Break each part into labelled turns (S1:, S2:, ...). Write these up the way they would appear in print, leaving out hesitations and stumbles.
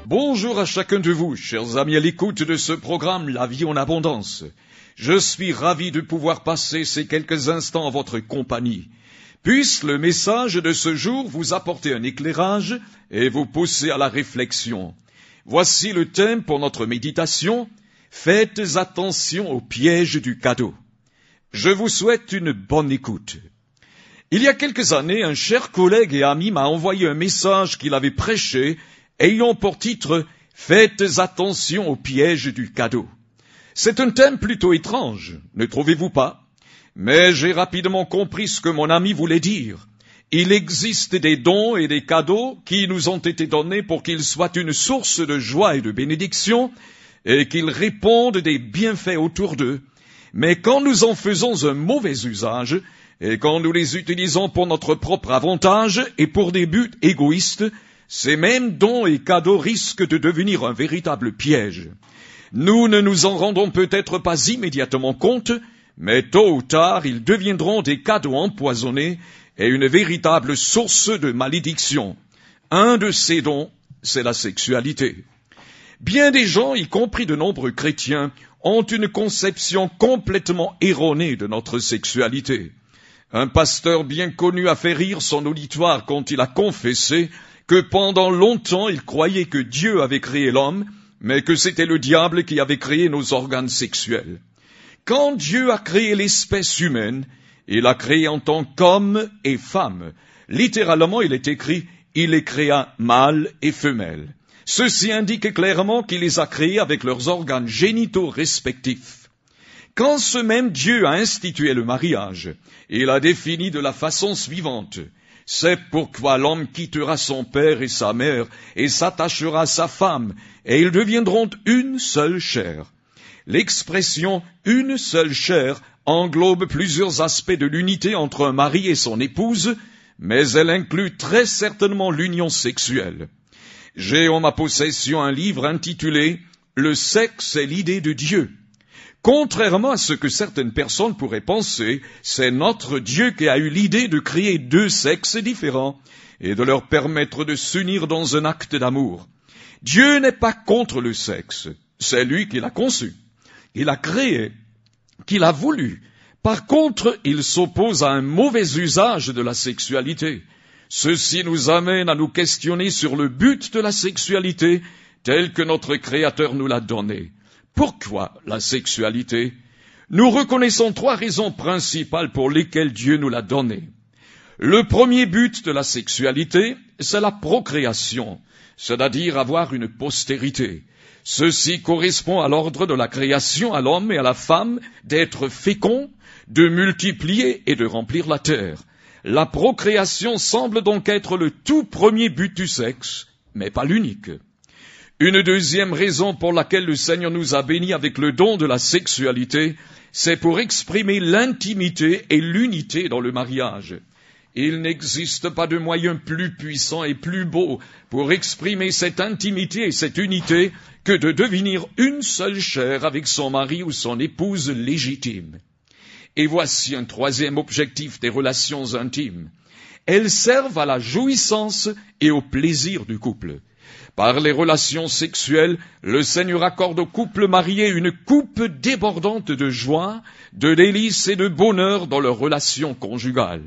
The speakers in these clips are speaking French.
S1: Bonjour à chacun de vous, chers amis à l'écoute de ce programme La vie en abondance. Je suis ravi de pouvoir passer ces quelques instants en votre compagnie. Puisse le message de ce jour vous apporter un éclairage et vous pousser à la réflexion. Voici le thème pour notre méditation. Faites attention au piège du cadeau. Je vous souhaite une bonne écoute. Il y a quelques années, un cher collègue et ami m'a envoyé un message qu'il avait prêché ayant pour titre « Faites attention au piège du cadeau ». C'est un thème plutôt étrange, ne trouvez-vous pas? Mais j'ai rapidement compris ce que mon ami voulait dire. Il existe des dons et des cadeaux qui nous ont été donnés pour qu'ils soient une source de joie et de bénédiction et qu'ils répondent des bienfaits autour d'eux. Mais quand nous en faisons un mauvais usage et quand nous les utilisons pour notre propre avantage et pour des buts égoïstes, ces mêmes dons et cadeaux risquent de devenir un véritable piège. Nous ne nous en rendons peut-être pas immédiatement compte, mais tôt ou tard, ils deviendront des cadeaux empoisonnés et une véritable source de malédiction. Un de ces dons, c'est la sexualité. Bien des gens, y compris de nombreux chrétiens, ont une conception complètement erronée de notre sexualité. Un pasteur bien connu a fait rire son auditoire quand il a confessé que pendant longtemps il croyait que Dieu avait créé l'homme, mais que c'était le diable qui avait créé nos organes sexuels. Quand Dieu a créé l'espèce humaine, il l'a créée en tant qu'homme et femme. Littéralement, il est écrit « il les créa mâle et femelle ». Ceci indique clairement qu'il les a créés avec leurs organes génitaux respectifs. Quand ce même Dieu a institué le mariage, il a défini de la façon suivante « C'est pourquoi l'homme quittera son père et sa mère et s'attachera à sa femme, et ils deviendront une seule chair. » L'expression « une seule chair » englobe plusieurs aspects de l'unité entre un mari et son épouse, mais elle inclut très certainement l'union sexuelle. J'ai en ma possession un livre intitulé « Le sexe est l'idée de Dieu ». Contrairement à ce que certaines personnes pourraient penser, c'est notre Dieu qui a eu l'idée de créer deux sexes différents et de leur permettre de s'unir dans un acte d'amour. Dieu n'est pas contre le sexe, c'est lui qui l'a conçu, il l'a créé, qu'il a voulu. Par contre, il s'oppose à un mauvais usage de la sexualité. Ceci nous amène à nous questionner sur le but de la sexualité tel que notre Créateur nous l'a donné. Pourquoi la sexualité? Nous reconnaissons trois raisons principales pour lesquelles Dieu nous l'a donnée. Le premier but de la sexualité, c'est la procréation, c'est-à-dire avoir une postérité. Ceci correspond à l'ordre de la création à l'homme et à la femme d'être féconds, de multiplier et de remplir la terre. La procréation semble donc être le tout premier but du sexe, mais pas l'unique. Une deuxième raison pour laquelle le Seigneur nous a bénis avec le don de la sexualité, c'est pour exprimer l'intimité et l'unité dans le mariage. Il n'existe pas de moyen plus puissant et plus beau pour exprimer cette intimité et cette unité que de devenir une seule chair avec son mari ou son épouse légitime. Et voici un troisième objectif des relations intimes. Elles servent à la jouissance et au plaisir du couple. Par les relations sexuelles, le Seigneur accorde au couple marié une coupe débordante de joie, de délices et de bonheur dans leur relation conjugale.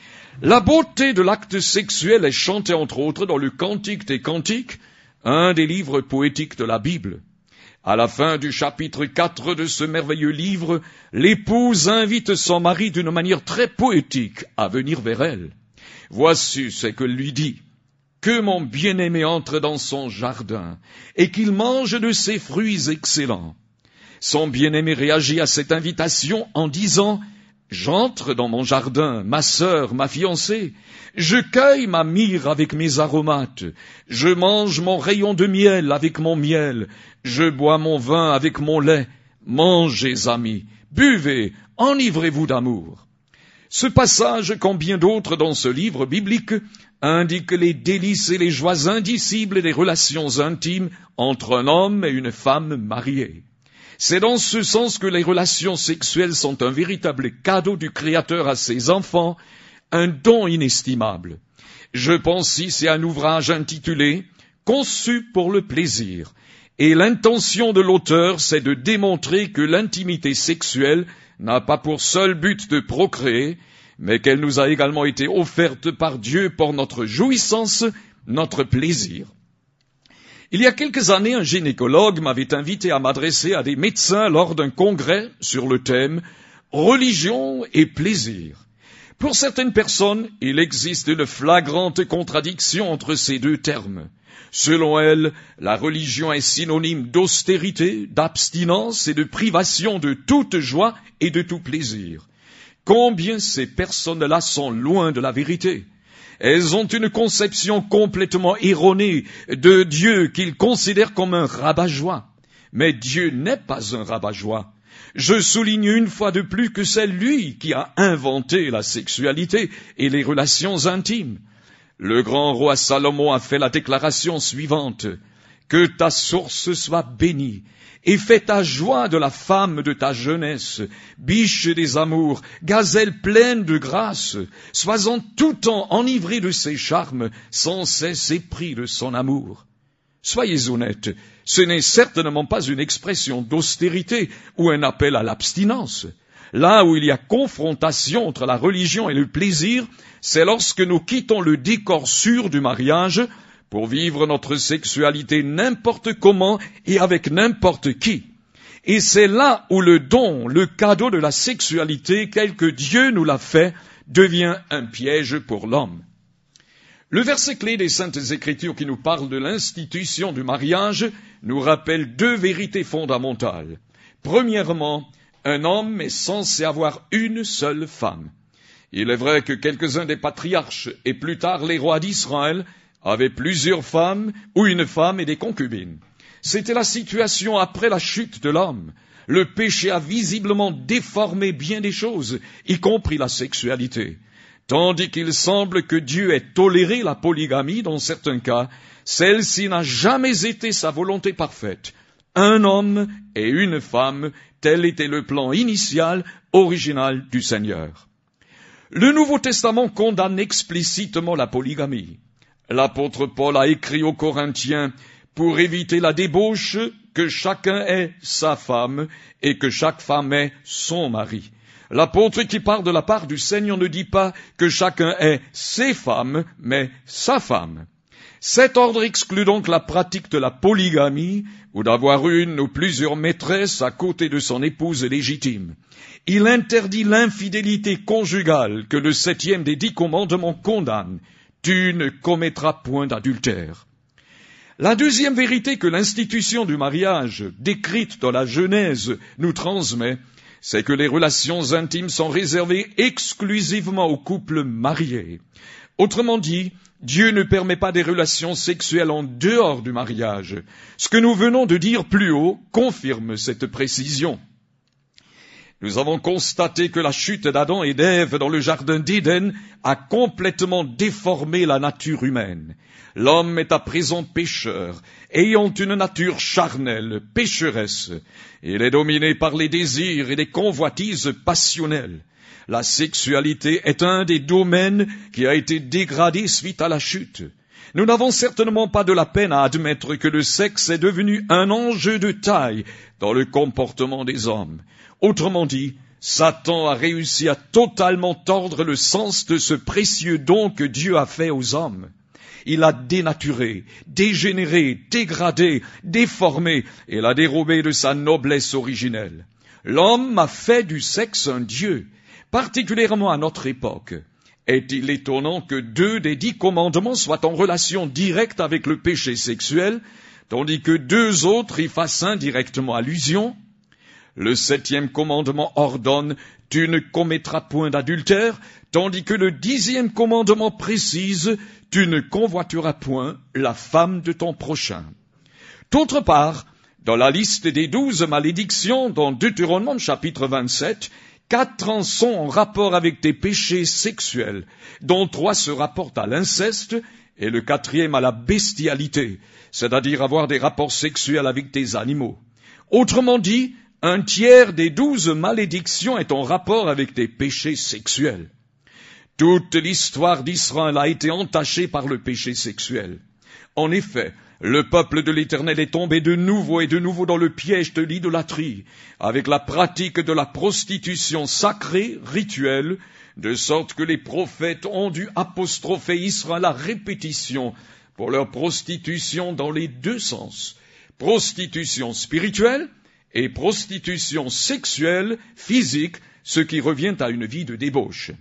S1: La beauté de l'acte sexuel est chantée entre autres dans le Cantique des Cantiques, un des livres poétiques de la Bible. À la fin du chapitre 4 de ce merveilleux livre, l'épouse invite son mari d'une manière très poétique à venir vers elle. Voici ce que lui dit. Que mon bien-aimé entre dans son jardin et qu'il mange de ses fruits excellents. Son bien-aimé réagit à cette invitation en disant « J'entre dans mon jardin, ma sœur, ma fiancée, je cueille ma myrrhe avec mes aromates, je mange mon rayon de miel avec mon miel, je bois mon vin avec mon lait. Mangez, amis, buvez, enivrez-vous d'amour. » Ce passage, comme bien d'autres dans ce livre biblique, indique les délices et les joies indicibles des relations intimes entre un homme et une femme mariée. C'est dans ce sens que les relations sexuelles sont un véritable cadeau du Créateur à ses enfants, un don inestimable. Je pense ici à un ouvrage intitulé « conçus pour le plaisir. Et l'intention de l'auteur, c'est de démontrer que l'intimité sexuelle n'a pas pour seul but de procréer, mais qu'elle nous a également été offerte par Dieu pour notre jouissance, notre plaisir. Il y a quelques années, un gynécologue m'avait invité à m'adresser à des médecins lors d'un congrès sur le thème « Religion et plaisir ». Pour certaines personnes, il existe une flagrante contradiction entre ces deux termes. Selon elles, la religion est synonyme d'austérité, d'abstinence et de privation de toute joie et de tout plaisir. Combien ces personnes-là sont loin de la vérité. Elles ont une conception complètement erronée de Dieu qu'ils considèrent comme un rabat-joie. Mais Dieu n'est pas un rabat-joie. Je souligne une fois de plus que c'est lui qui a inventé la sexualité et les relations intimes. Le grand roi Salomon a fait la déclaration suivante. « Que ta source soit bénie, et fais ta joie de la femme de ta jeunesse, biche des amours, gazelle pleine de grâce, sois en tout temps enivré de ses charmes, sans cesse épris de son amour. » Soyez honnêtes, ce n'est certainement pas une expression d'austérité ou un appel à l'abstinence. Là où il y a confrontation entre la religion et le plaisir, c'est lorsque nous quittons le décor sûr du mariage pour vivre notre sexualité n'importe comment et avec n'importe qui. Et c'est là où le don, le cadeau de la sexualité, tel que Dieu nous l'a fait, devient un piège pour l'homme. Le verset clé des Saintes Écritures qui nous parle de l'institution du mariage nous rappelle deux vérités fondamentales. Premièrement, un homme est censé avoir une seule femme. Il est vrai que quelques-uns des patriarches et plus tard les rois d'Israël avaient plusieurs femmes ou une femme et des concubines. C'était la situation après la chute de l'homme. Le péché a visiblement déformé bien des choses, y compris la sexualité. Tandis qu'il semble que Dieu ait toléré la polygamie dans certains cas, celle-ci n'a jamais été sa volonté parfaite. Un homme et une femme, tel était le plan initial, original du Seigneur. Le Nouveau Testament condamne explicitement la polygamie. L'apôtre Paul a écrit aux Corinthiens pour éviter la débauche que chacun ait sa femme et que chaque femme ait son mari. L'apôtre qui parle de la part du Seigneur ne dit pas que chacun ait ses femmes, mais sa femme. Cet ordre exclut donc la pratique de la polygamie ou d'avoir une ou plusieurs maîtresses à côté de son épouse légitime. Il interdit l'infidélité conjugale que le 7e des 10 commandements condamne. Tu ne commettras point d'adultère. La deuxième vérité que l'institution du mariage, décrite dans la Genèse, nous transmet, c'est que les relations intimes sont réservées exclusivement aux couples mariés. Autrement dit, Dieu ne permet pas des relations sexuelles en dehors du mariage. Ce que nous venons de dire plus haut confirme cette précision. Nous avons constaté que la chute d'Adam et d'Ève dans le jardin d'Éden a complètement déformé la nature humaine. L'homme est à présent pécheur, ayant une nature charnelle, pécheresse. Il est dominé par les désirs et les convoitises passionnelles. La sexualité est un des domaines qui a été dégradé suite à la chute. Nous n'avons certainement pas de la peine à admettre que le sexe est devenu un enjeu de taille dans le comportement des hommes. Autrement dit, Satan a réussi à totalement tordre le sens de ce précieux don que Dieu a fait aux hommes. Il a dénaturé, dégénéré, dégradé, déformé et l'a dérobé de sa noblesse originelle. L'homme a fait du sexe un dieu, particulièrement à notre époque. Est-il étonnant que 2 des 10 commandements soient en relation directe avec le péché sexuel, tandis que 2 autres y fassent indirectement allusion? Le 7e commandement ordonne « Tu ne commettras point d'adultère », tandis que le 10e commandement précise « Tu ne convoiteras point la femme de ton prochain ». D'autre part, dans la liste des 12 malédictions dans Deutéronome chapitre 27, 4 en sont en rapport avec des péchés sexuels, dont 3 se rapportent à l'inceste et le 4e à la bestialité, c'est-à-dire avoir des rapports sexuels avec des animaux. Autrement dit, 1/3 des 12 malédictions est en rapport avec des péchés sexuels. Toute l'histoire d'Israël a été entachée par le péché sexuel. En effet, Le peuple de l'Éternel est tombé de nouveau et de nouveau dans le piège de l'idolâtrie, avec la pratique de la prostitution sacrée, rituelle, de sorte que les prophètes ont dû apostropher Israël à répétition pour leur prostitution dans les deux sens. Prostitution spirituelle et prostitution sexuelle, physique, ce qui revient à une vie de débauche.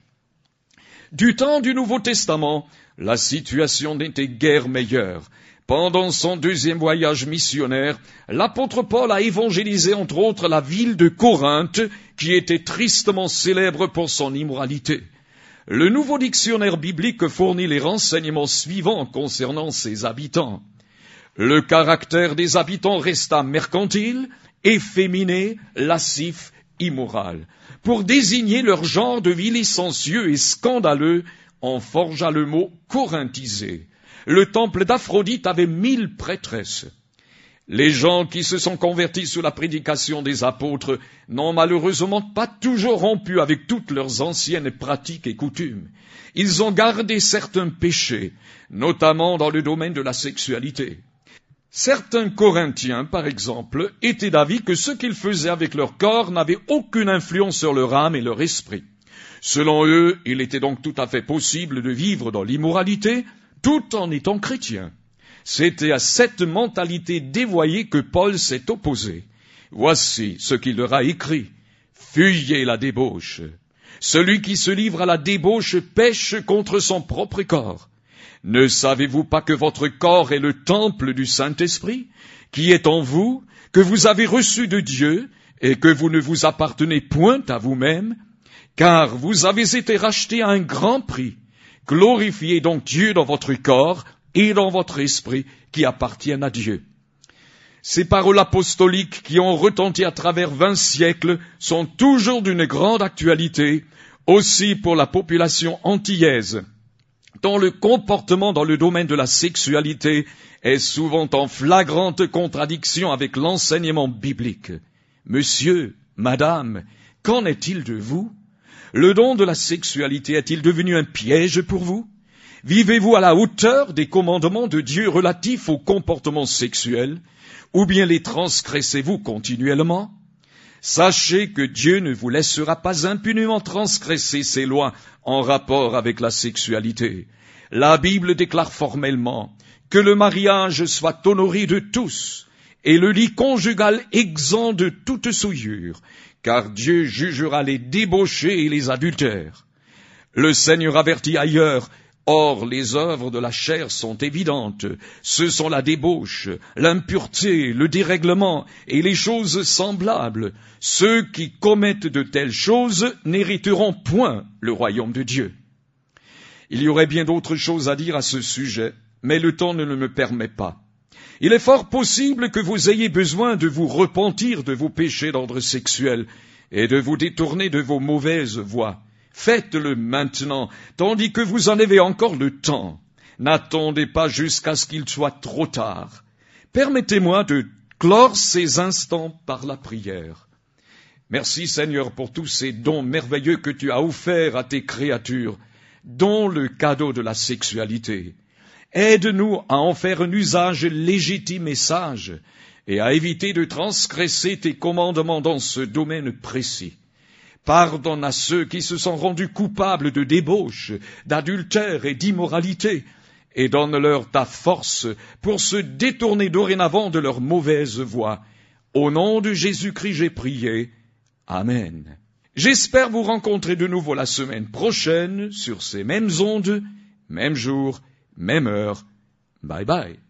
S1: Du temps du Nouveau Testament, la situation n'était guère meilleure. Pendant son deuxième voyage missionnaire, l'apôtre Paul a évangélisé entre autres la ville de Corinthe, qui était tristement célèbre pour son immoralité. Le nouveau dictionnaire biblique fournit les renseignements suivants concernant ses habitants. Le caractère des habitants resta mercantile, efféminé, lascif, immoral. Pour désigner leur genre de vie licencieux et scandaleux, on forgea le mot corinthisé. Le temple d'Aphrodite avait 1000 prêtresses. Les gens qui se sont convertis sous la prédication des apôtres n'ont malheureusement pas toujours rompu avec toutes leurs anciennes pratiques et coutumes. Ils ont gardé certains péchés, notamment dans le domaine de la sexualité. Certains Corinthiens, par exemple, étaient d'avis que ce qu'ils faisaient avec leur corps n'avait aucune influence sur leur âme et leur esprit. Selon eux, il était donc tout à fait possible de vivre dans l'immoralité, tout en étant chrétien. C'était à cette mentalité dévoyée que Paul s'est opposé. Voici ce qu'il leur a écrit. Fuyez la débauche. Celui qui se livre à la débauche pêche contre son propre corps. Ne savez-vous pas que votre corps est le temple du Saint-Esprit, qui est en vous, que vous avez reçu de Dieu, et que vous ne vous appartenez point à vous-même, car vous avez été rachetés à un grand prix. Glorifiez donc Dieu dans votre corps et dans votre esprit qui appartiennent à Dieu. Ces paroles apostoliques qui ont retenti à travers 20 siècles sont toujours d'une grande actualité, aussi pour la population antillaise, dont le comportement dans le domaine de la sexualité est souvent en flagrante contradiction avec l'enseignement biblique. Monsieur, madame, qu'en est-il de vous? Le don de la sexualité est-il devenu un piège pour vous? Vivez-vous à la hauteur des commandements de Dieu relatifs au comportement sexuel, ou bien les transgressez-vous continuellement? Sachez que Dieu ne vous laissera pas impunément transgresser ses lois en rapport avec la sexualité. La Bible déclare formellement que le mariage soit honoré de tous, et le lit conjugal exempt de toute souillure, car Dieu jugera les débauchés et les adultères. Le Seigneur avertit ailleurs, or les œuvres de la chair sont évidentes, ce sont la débauche, l'impureté, le dérèglement et les choses semblables. Ceux qui commettent de telles choses n'hériteront point le royaume de Dieu. Il y aurait bien d'autres choses à dire à ce sujet, mais le temps ne me permet pas. Il est fort possible que vous ayez besoin de vous repentir de vos péchés d'ordre sexuel et de vous détourner de vos mauvaises voies. Faites-le maintenant, tandis que vous en avez encore le temps. N'attendez pas jusqu'à ce qu'il soit trop tard. Permettez-moi de clore ces instants par la prière. Merci Seigneur pour tous ces dons merveilleux que tu as offerts à tes créatures, dont le cadeau de la sexualité. Aide-nous à en faire un usage légitime et sage, et à éviter de transgresser tes commandements dans ce domaine précis. Pardonne à ceux qui se sont rendus coupables de débauche, d'adultère et d'immoralité, et donne-leur ta force pour se détourner dorénavant de leurs mauvaises voies. Au nom de Jésus-Christ, j'ai prié. Amen. J'espère vous rencontrer de nouveau la semaine prochaine sur ces mêmes ondes, même jour, même heure. Bye bye.